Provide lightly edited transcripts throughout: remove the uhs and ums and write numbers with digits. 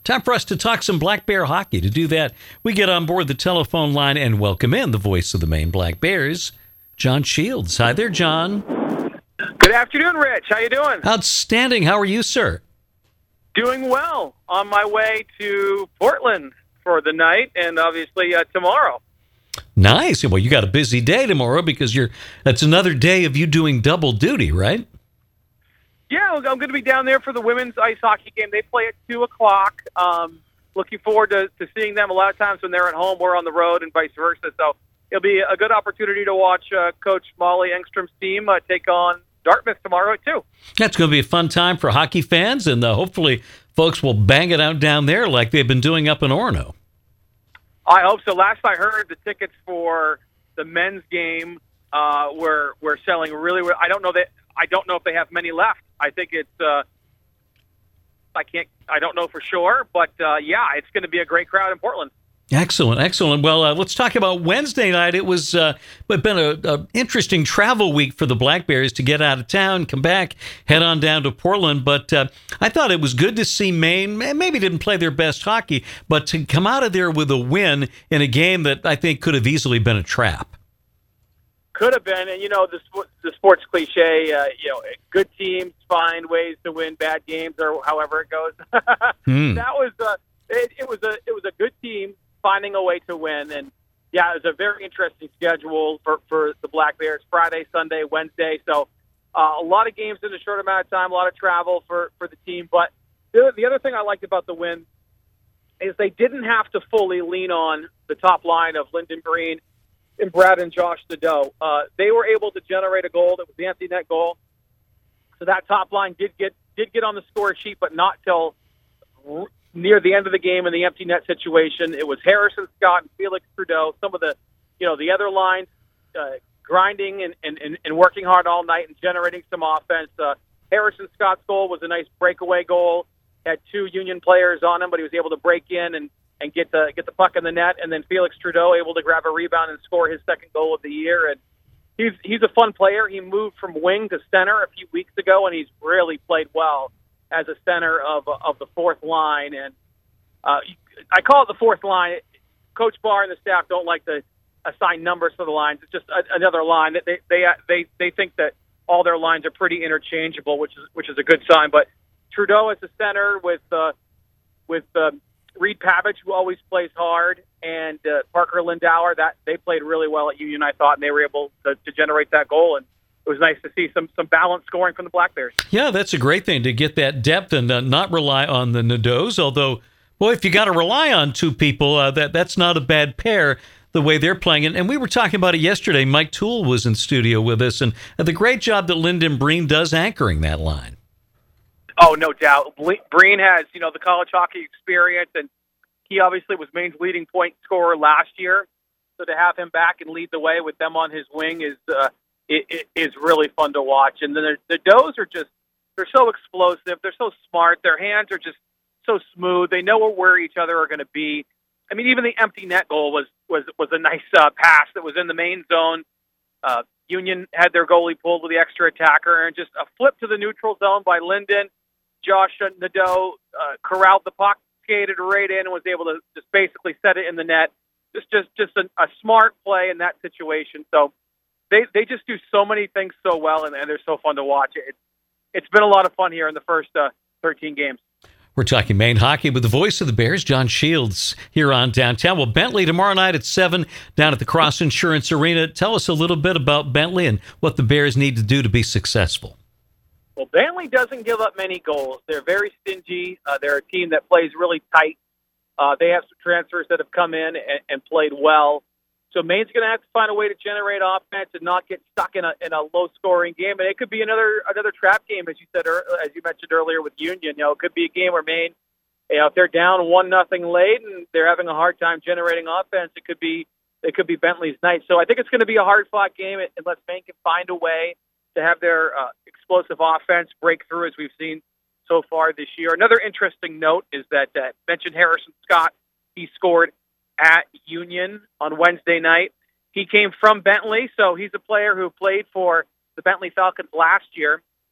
Time for us to talk some Black Bear hockey. To do that, we get on board the telephone line and welcome in the voice of the Maine Black Bears, John Shields. Hi there, John. Good afternoon, Rich. How you doing? Outstanding. How are you, sir? Doing well. On my way to Portland for the night and obviously tomorrow. Nice. Well, you got a busy day tomorrow because that's another day of you doing double duty, right? Yeah, I'm going to be down there for the women's ice hockey game. They play at 2 o'clock. Looking forward to seeing them. A lot of times when they're at home, we're on the road and vice versa. So it'll be a good opportunity to watch Coach Molly Engstrom's team take on Dartmouth tomorrow at 2. That's going to be a fun time for hockey fans, and hopefully folks will bang it out down there like they've been doing up in Orono. I hope so. Last I heard, the tickets for the men's game were selling really well. I don't know if they have many left. I think it's I don't know for sure, but yeah, it's going to be a great crowd in Portland. Excellent. Well, let's talk about Wednesday night. It was been an interesting travel week for the Black Bears to get out of town, come back, head on down to Portland. But I thought it was good to see Maine. Maybe didn't play their best hockey, but to come out of there with a win in a game that I think could have easily been a trap. Could have been, and the sports cliche, good teams find ways to win bad games, or however it goes. That was it was a good team finding a way to win, and yeah, it was a very interesting schedule for the Black Bears. Friday, Sunday, Wednesday, so a lot of games in a short amount of time, a lot of travel for the team. But the other thing I liked about the win is they didn't have to fully lean on the top line of Lyndon Breen and Brad and Josh Nadeau. They were able to generate a goal that was the empty net goal. So that top line did get on the score sheet, but not till near the end of the game in the empty net situation. It was Harrison Scott and Felix Trudeau. Some of the other lines grinding and working hard all night and generating some offense. Harrison Scott's goal was a nice breakaway goal. Had 2 Union players on him, but he was able to break in and get the puck in the net. And then Felix Trudeau able to grab a rebound and score his second goal of the year. And he's a fun player. He moved from wing to center a few weeks ago, and he's really played well as a center of the fourth line. And I call it the fourth line. Coach Barr and the staff don't like to assign numbers for the lines. It's just another line. They think that all their lines are pretty interchangeable, which is a good sign. But Trudeau as a center with Reed Pavich, who always plays hard, and Parker Lindauer, that they played really well at Union, I thought, and they were able to generate that goal. And it was nice to see some balanced scoring from the Black Bears. Yeah, that's a great thing to get that depth and not rely on the Nadeaus. Although, boy, if you got to rely on 2 people, that's not a bad pair the way they're playing. And we were talking about it yesterday. Mike Toole was in studio with us, and the great job that Lyndon Breen does anchoring that line. Oh, no doubt. Breen has, the college hockey experience, and he obviously was Maine's leading point scorer last year. So to have him back and lead the way with them on his wing is really fun to watch. And then the Does are they're so explosive. They're so smart. Their hands are just so smooth. They know where each other are going to be. I mean, even the empty net goal was a nice pass that was in the main zone. Union had their goalie pulled with the extra attacker, and just a flip to the neutral zone by Lyndon. Josh Nadeau corralled the puck, skated right in, and was able to just basically set it in the net. Just a smart play in that situation. So they just do so many things so well, and they're so fun to watch. It's been a lot of fun here in the first 13 games. We're talking Maine hockey with the voice of the Bears, John Shields, here on Downtown. Well, Bentley tomorrow night at 7 down at the Cross Insurance Arena. Tell us a little bit about Bentley and what the Bears need to do to be successful. Well, Bentley doesn't give up many goals. They're very stingy. They're a team that plays really tight. They have some transfers that have come in and played well. So Maine's going to have to find a way to generate offense and not get stuck in a low-scoring game. And it could be another trap game, as you mentioned earlier with Union. It could be a game where Maine, if they're down 1-0 late and they're having a hard time generating offense, it could be Bentley's night. So I think it's going to be a hard-fought game unless Maine can find a way to have their explosive offense break through, as we've seen so far this year. Another interesting note is that mentioned Harrison Scott. He scored at Union on Wednesday night. He came from Bentley, so he's a player who played for the Bentley Falcons last year.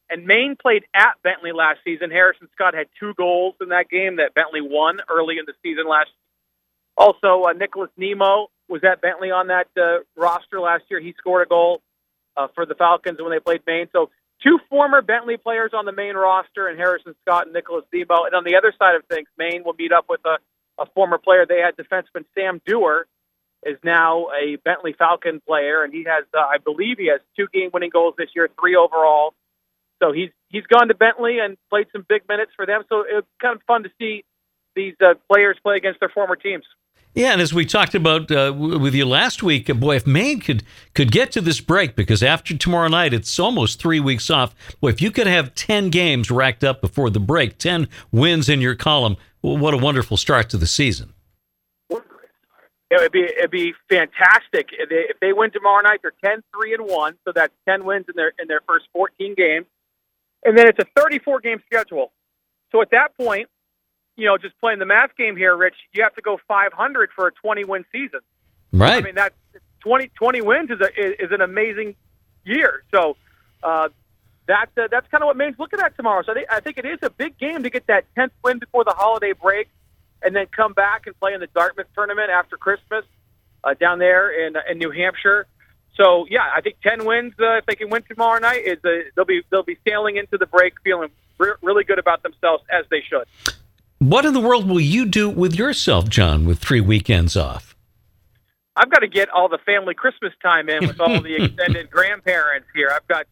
And Maine played at Bentley last season. Harrison Scott had 2 goals in that game that Bentley won early in the season last year. Also, Nicholas Nemo was at Bentley on that roster last year. He scored a goal for the Falcons when they played Maine. So 2 former Bentley players on the Maine roster, and Harrison Scott and Nicholas Nemo. And on the other side of things, Maine will meet up with a former player. They had defenseman Sam Dewar, is now a Bentley Falcon player, and he has, I believe he has 2 game-winning goals this year, 3 overall. So he's gone to Bentley and played some big minutes for them. So it was kind of fun to see these players play against their former teams. Yeah, and as we talked about with you last week, boy, if Maine could get to this break, because after tomorrow night, it's almost 3 weeks off. Boy, if you could have 10 games racked up before the break, 10 wins in your column, well, what a wonderful start to the season. It'd be fantastic. If they win tomorrow night, they're 10-3-1, so that's 10 wins in their first 14 games. And then it's a 34-game schedule. So at that point, just playing the math game here, Rich, you have to go 500 for a 20-win season. Right. I mean, that's 20 wins is an amazing year. So that's kind of what Maine's looking at tomorrow. So I think it is a big game to get that 10th win before the holiday break, and then come back and play in the Dartmouth tournament after Christmas down there in New Hampshire. So yeah, I think 10 wins if they can win tomorrow night they'll be sailing into the break feeling really good about themselves, as they should. What in the world will you do with yourself, John, with 3 weekends off? I've got to get all the family Christmas time in with all the extended grandparents here. I've got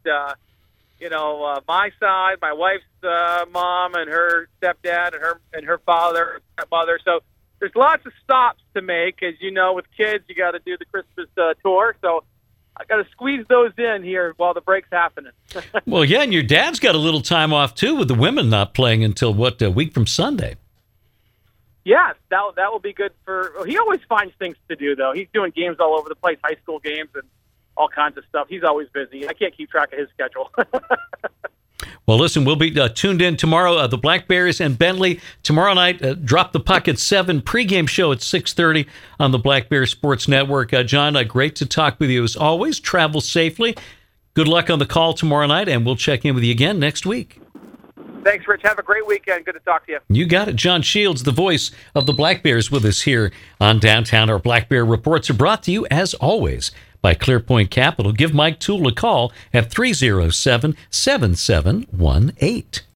my side, my wife's mom and her stepdad and her father, mother. So there's lots of stops to make. As you know, with kids, you got to do the Christmas tour. So I got to squeeze those in here while the break's happening. Well, yeah, and your dad's got a little time off too, with the women not playing until a week from Sunday. Yes, that will be good he always finds things to do, though. He's doing games all over the place, high school games and all kinds of stuff. He's always busy. I can't keep track of his schedule. Well, listen, we'll be tuned in tomorrow. The Black Bears and Bentley tomorrow night. Drop the puck at 7. Pregame show at 6:30 on the Black Bear Sports Network. John, great to talk with you as always. Travel safely. Good luck on the call tomorrow night, and we'll check in with you again next week. Thanks, Rich. Have a great weekend. Good to talk to you. You got it. John Shields, the voice of the Black Bears, with us here on Downtown. Our Black Bear reports are brought to you, as always, by ClearPoint Capital. Give Mike Toole a call at 307-7718.